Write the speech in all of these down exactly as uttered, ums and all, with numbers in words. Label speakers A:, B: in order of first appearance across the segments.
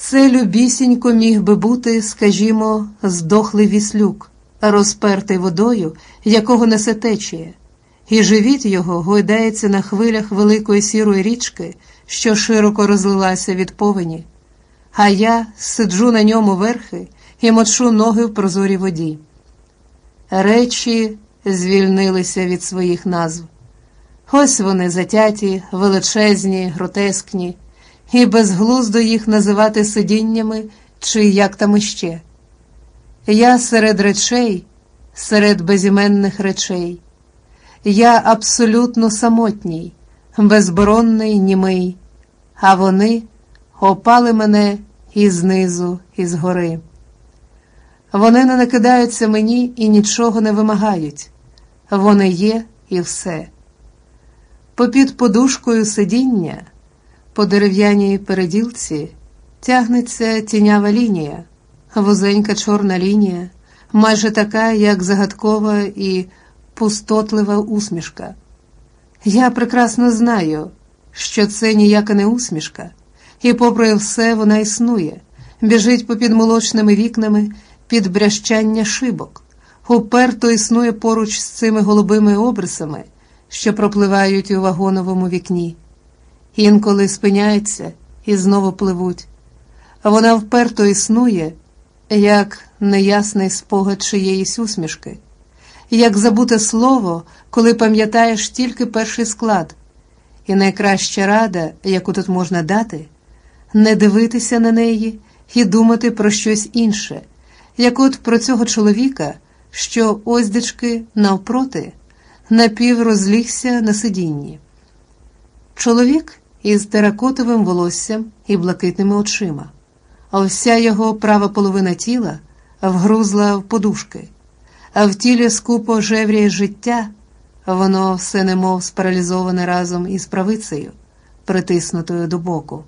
A: Це любісінько міг би бути, скажімо, здохлий віслюк, розпертий водою, якого несе течія, і живіт його гойдається на хвилях великої сірої річки, що широко розлилася від повені, а я сиджу на ньому верхи і мочу ноги в прозорій воді. Речі звільнилися від своїх назв. Ось вони затяті, величезні, гротескні, і безглуздо їх називати сидіннями чи як там іще. Я серед речей, серед безіменних речей. Я абсолютно самотній, безборонний, німий, а вони опали мене і знизу, і згори. Вони не накидаються мені і нічого не вимагають. Вони є і все. Попід подушкою сидіння, по дерев'яній переділці, тягнеться тінява лінія, вузенька чорна лінія, майже така, як загадкова і пустотлива усмішка. Я прекрасно знаю, що це ніяка не усмішка, і попри все вона існує, біжить попід молочними вікнами, під брящання шибок, уперто існує поруч з цими голубими обрисами, що пропливають у вагоновому вікні. Інколи спиняються і знову пливуть. Вона вперто існує, як неясний спогад чиєїсь усмішки, як забуте слово, коли пам'ятаєш тільки перший склад. І найкраща рада, яку тут можна дати, не дивитися на неї і думати про щось інше, як от про цього чоловіка, що оздечки навпроти напів розлігся на сидінні. Чоловік із теракотовим волоссям і блакитними очима, а вся його права половина тіла вгрузла в подушки, а в тілі скупо жевріє життя, воно все немов спаралізоване разом із правицею, притиснутою до боку.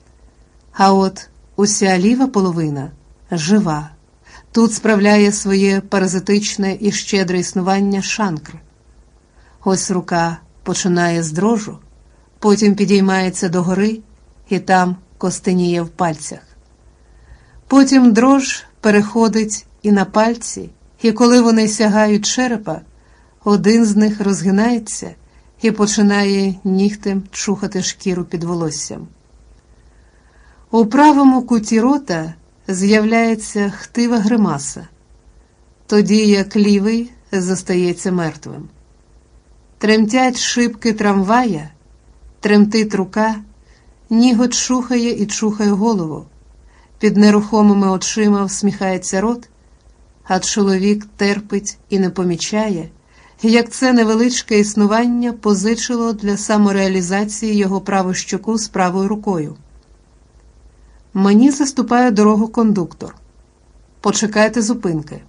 A: А от уся ліва половина жива, тут справляє своє паразитичне і щедре існування шанкр. Ось рука починає з дрожу, потім підіймається догори і там костеніє в пальцях. Потім дрож переходить і на пальці, і коли вони сягають черепа, один з них розгинається і починає нігтем чухати шкіру під волоссям. У правому куті рота з'являється хтива гримаса, тоді як лівий зостається мертвим. Тремтять шибки трамвая, тремтить рука, ніготь чухає і чухає голову, під нерухомими очима всміхається рот, а чоловік терпить і не помічає, як це невеличке існування позичило для самореалізації його праву щоку з правою рукою. Мені заступає дорогу кондуктор. Почекайте зупинки.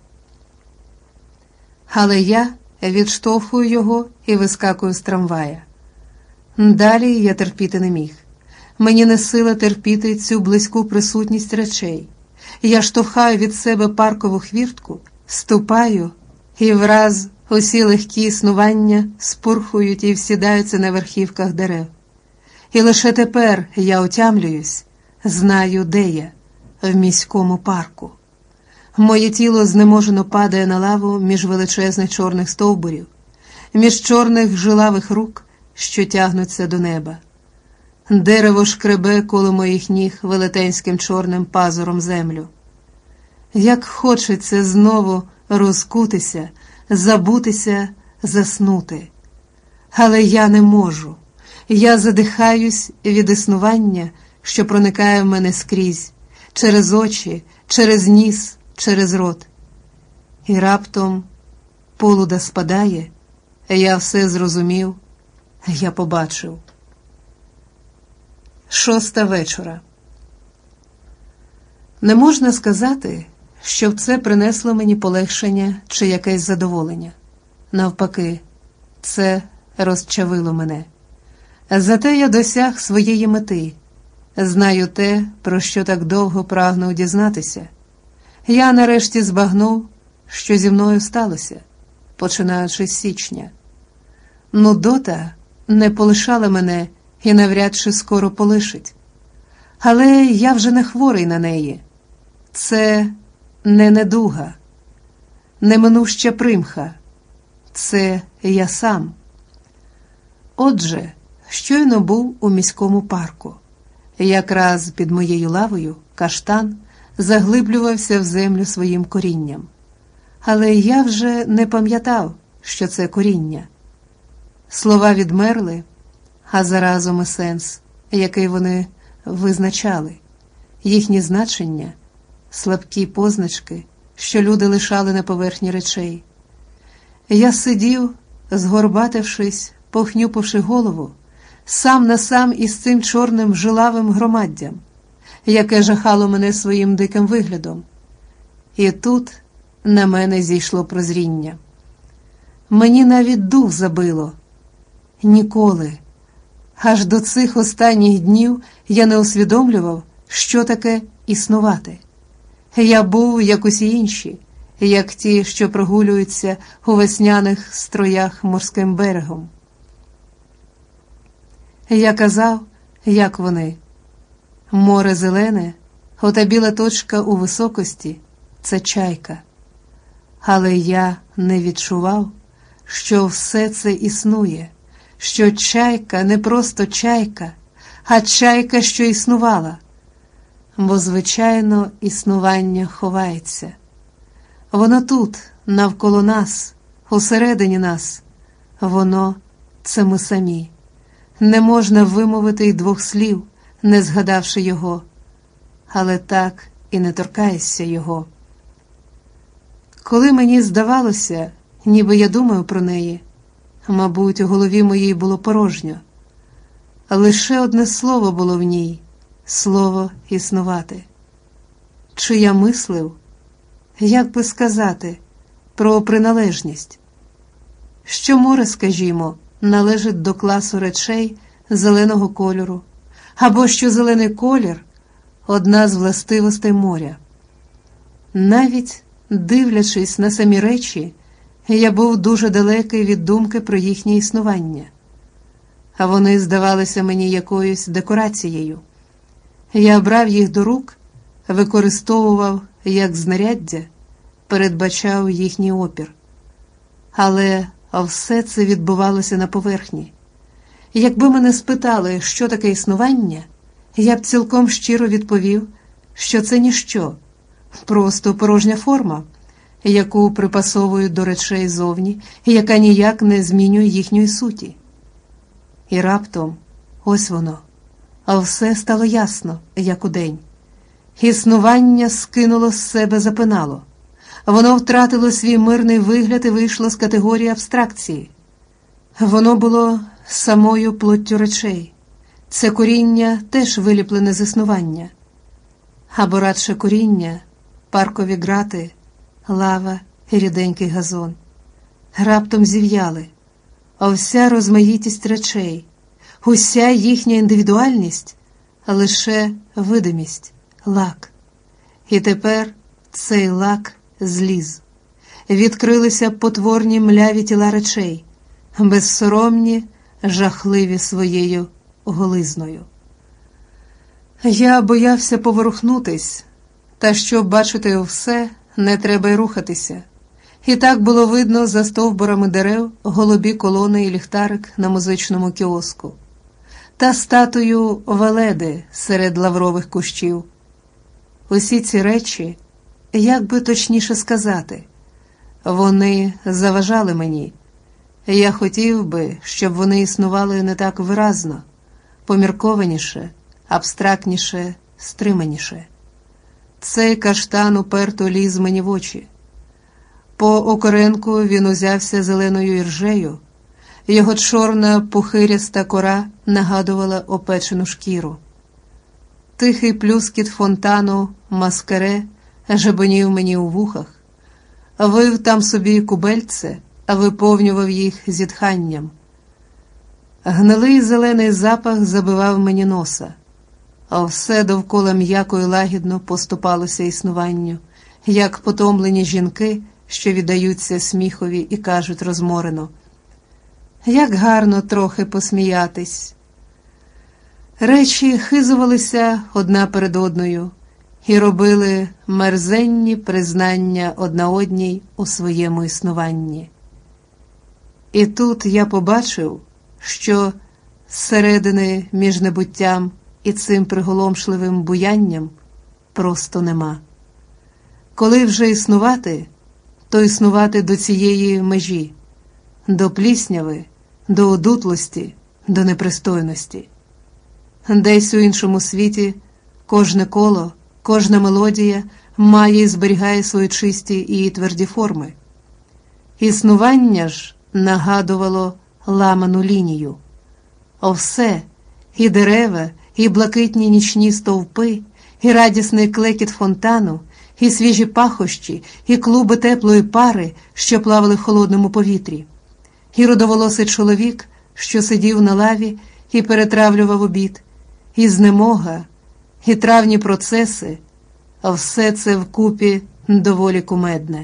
A: Але я відштовхую його і вискакую з трамвая. Далі я терпіти не міг. Мені не сила терпіти цю близьку присутність речей. Я штовхаю від себе паркову хвіртку, ступаю, і враз усі легкі існування спурхують і всідаються на верхівках дерев. І лише тепер я отямлююсь, знаю, де я, в міському парку. Моє тіло знеможено падає на лаву між величезних чорних стовбурів, між чорних жилавих рук, що тягнуться до неба. Дерево шкребе коло моїх ніг велетенським чорним пазуром землю. Як хочеться знову розкутися, забутися, заснути. Але я не можу. Я задихаюсь від існування, що проникає в мене скрізь, через очі, через ніс, через рот. І раптом полуда спадає, я все зрозумів, я побачив. Шоста вечора. Не можна сказати, щоб це принесло мені полегшення чи якесь задоволення. Навпаки, це розчавило мене. Зате я досяг своєї мети. Знаю те, про що так довго прагнув дізнатися. Я нарешті збагнув, що зі мною сталося, починаючи з січня. Нудота не полишала мене і навряд чи скоро полишить. Але я вже не хворий на неї. Це не недуга, неминуща примха. Це я сам. Отже, щойно був у міському парку. Якраз під моєю лавою каштан заглиблювався в землю своїм корінням. Але я вже не пам'ятав, що це коріння. Слова відмерли, а заразом і сенс, який вони визначали, їхні значення, слабкі позначки, що люди лишали на поверхні речей. Я сидів, згорбатившись, похнюпивши голову, сам на сам із цим чорним жилавим громаддям, яке жахало мене своїм диким виглядом. І тут на мене зійшло прозріння. Мені навіть дух забило. Ніколи, аж до цих останніх днів я не усвідомлював, що таке існувати. Я був, як усі інші, як ті, що прогулюються у весняних строях морським берегом. Я казав, як вони. Море зелене, ота біла точка у високості – це чайка. Але я не відчував, що все це існує, що чайка не просто чайка, а чайка, що існувала. Бо, звичайно, існування ховається. Воно тут, навколо нас, усередині нас. Воно – це ми самі. Не можна вимовити й двох слів, не згадавши його. Але так і не торкаєшся його. Коли мені здавалося, ніби я думаю про неї, мабуть, у голові моїй було порожньо. Лише одне слово було в ній – слово «існувати». Чи я мислив, як би сказати, про приналежність? Що море, скажімо, належить до класу речей зеленого кольору, або що зелений колір – одна з властивостей моря. Навіть дивлячись на самі речі, я був дуже далекий від думки про їхнє існування. А вони здавалися мені якоюсь декорацією. Я брав їх до рук, використовував як знаряддя, передбачав їхній опір. Але все це відбувалося на поверхні. Якби мене спитали, що таке існування, я б цілком щиро відповів, що це ніщо, просто порожня форма, яку припасовують до речей зовні, і яка ніяк не змінює їхньої суті. І раптом, ось воно, а все стало ясно, як удень. Існування скинуло з себе запинало. Воно втратило свій мирний вигляд і вийшло з категорії абстракції. Воно було самою плоттю речей. Це коріння теж виліплене з існування. Або радше коріння, паркові грати, лава і ріденький газон. Раптом зів'яли, а вся розмаїтість речей, уся їхня індивідуальність – лише видимість, лак. І тепер цей лак зліз. Відкрилися потворні мляві тіла речей, безсоромні, жахливі своєю голизною. Я боявся поворухнутись, та щоб бачити все, не треба й рухатися. І так було видно за стовбурами дерев голубі колони і ліхтарик на музичному кіоску. Та статую Веледи серед лаврових кущів. Усі ці речі, як би точніше сказати, вони заважали мені. Я хотів би, щоб вони існували не так виразно, поміркованіше, абстрактніше, стриманіше. Цей каштан уперто ліз мені в очі. По окоренку він узявся зеленою іржею, його чорна пухиряста кора нагадувала опечену шкіру. Тихий плюскіт фонтану маскаре жебонів мені у вухах, вив там собі кубельце, а виповнював їх зітханням. Гнилий зелений запах забивав мені носа, а все довкола м'яко і лагідно поступалося існуванню, як потомлені жінки, що віддаються сміхові і кажуть розморено: «Як гарно трохи посміятись». Речі хизувалися одна перед одною і робили мерзенні признання одна одній у своєму існуванні. І тут я побачив, що зсередини між небуттям і цим приголомшливим буянням просто нема. Коли вже існувати, то існувати до цієї межі, до плісняви, до одутлості, до непристойності. Десь у іншому світі кожне коло, кожна мелодія має і зберігає свої чисті і тверді форми. Існування ж нагадувало ламану лінію. О все, і дерева, і блакитні нічні стовпи, і радісний клекіт фонтану, і свіжі пахощі, і клуби теплої пари, що плавали в холодному повітрі, і рудоволосий чоловік, що сидів на лаві і перетравлював обід, і знемога, і травні процеси, а все це вкупі доволі кумедне.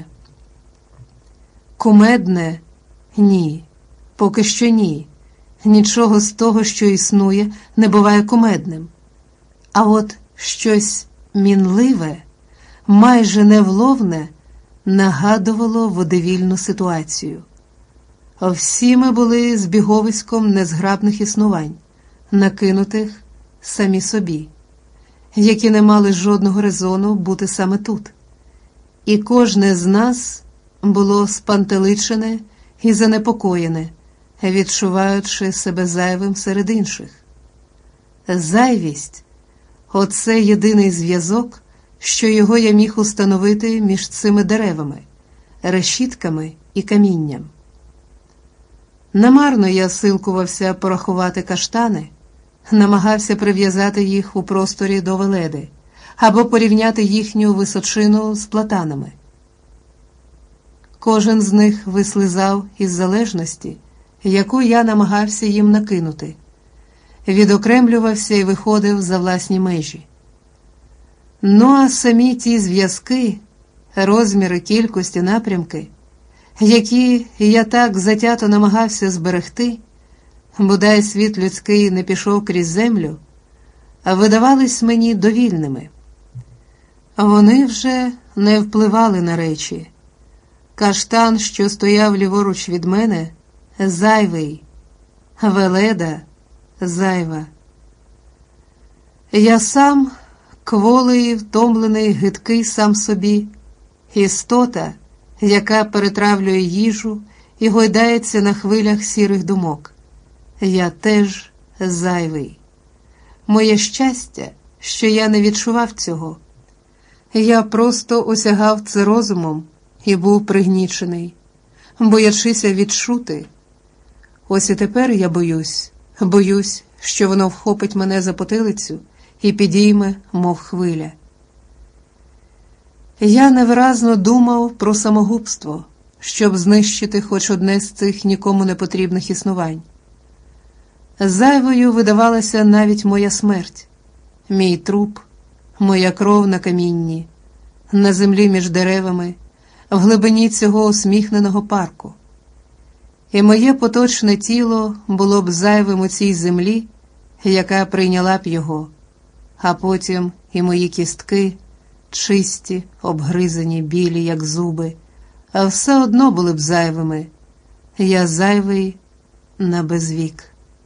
A: Кумедне? Ні, поки що ні. Нічого з того, що існує, не буває кумедним. А от щось мінливе, майже невловне, нагадувало водевільну ситуацію. Всі ми були збіговиськом незграбних існувань, накинутих самі собі, які не мали жодного резону бути саме тут. І кожне з нас було спантеличене і занепокоєне, відчуваючи себе зайвим серед інших. Зайвість – оце єдиний зв'язок, що його я міг установити між цими деревами, решітками і камінням. Намарно я силкувався порахувати каштани, намагався прив'язати їх у просторі до веледи або порівняти їхню височину з платанами. Кожен з них вислизав із залежності, яку я намагався їм накинути, відокремлювався і виходив за власні межі. Ну а самі ті зв'язки, розміри, кількості, напрямки, які я так затято намагався зберегти, бодай світ людський не пішов крізь землю, а видавались мені довільними. Вони вже не впливали на речі. Каштан, що стояв ліворуч від мене, зайвий, веледа зайва. Я сам, кволий, втомлений, гидкий сам собі, істота, яка перетравлює їжу і гойдається на хвилях сірих думок. Я теж зайвий. Моє щастя, що я не відчував цього. Я просто осягав це розумом і був пригнічений, боячися відчути. Ось і тепер я боюсь, боюсь, що воно вхопить мене за потилицю і підійме, мов хвиля. Я невиразно думав про самогубство, щоб знищити хоч одне з цих нікому не потрібних існувань. Зайвою видавалася навіть моя смерть, мій труп, моя кров на камінні, на землі між деревами, в глибині цього усміхненого парку. І моє поточне тіло було б зайвим у цій землі, яка прийняла б його, а потім і мої кістки, чисті, обгризані, білі, як зуби, а все одно були б зайвими. Я зайвий на безвік.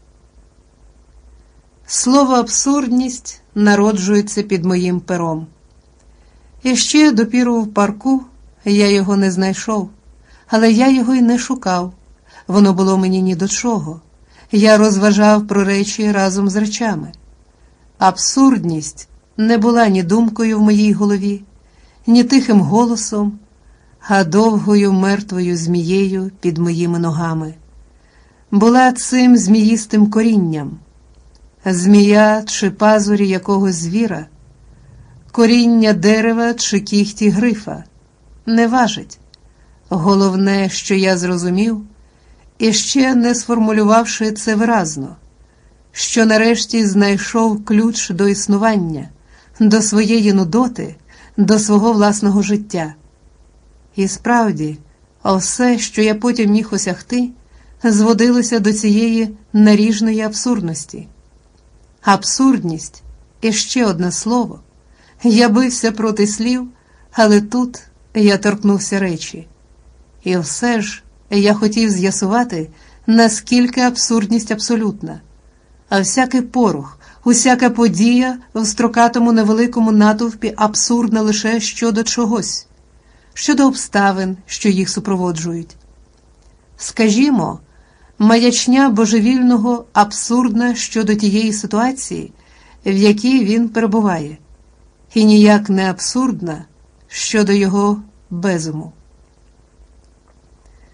A: Слово «абсурдність» народжується під моїм пером. І ще допіру в парку я його не знайшов, але я його й не шукав. Воно було мені ні до чого. Я розважав про речі разом з речами. Абсурдність не була ні думкою в моїй голові, ні тихим голосом, а довгою мертвою змією під моїми ногами. Була цим зміїстим корінням. Змія чи пазурі якогось звіра, коріння дерева чи кіхті грифа. Не важить. Головне, що я зрозумів, і ще не сформулювавши це виразно, що нарешті знайшов ключ до існування, до своєї нудоти, до свого власного життя. І справді, все, що я потім міг осягти, зводилося до цієї наріжної абсурдності. Абсурдність – і ще одне слово. Я бився проти слів, але тут я торкнувся речі. І все ж я хотів з'ясувати, наскільки абсурдність абсолютна. А всякий порух, усяка подія в строкатому невеликому натовпі абсурдна лише щодо чогось, щодо обставин, що їх супроводжують. Скажімо, маячня божевільного абсурдна щодо тієї ситуації, в якій він перебуває, і ніяк не абсурдна щодо його безуму.